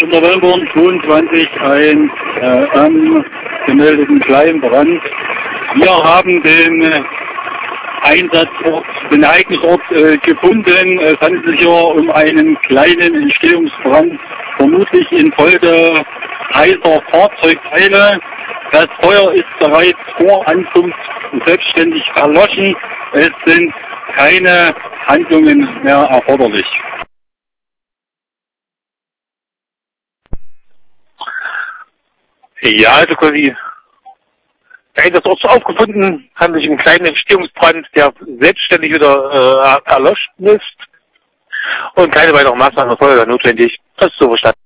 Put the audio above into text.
der Wellborn 22 ein gemeldeten kleinen Brand. Wir haben den Ereignisort gefunden. Es handelt sich hier um einen kleinen Entstehungsbrand, vermutlich infolge heißer Fahrzeugteile. Das Feuer ist bereits vor Ankunft selbstständig erloschen. Es sind keine Handlungen mehr erforderlich. Ja, also quasi der Einsatzort ist aufgefunden, handelt sich um einen kleinen Entstehungsbrand, der selbstständig wieder erloschen ist und keine weiteren Maßnahmen erfolgen notwendig. Das ist so verstanden.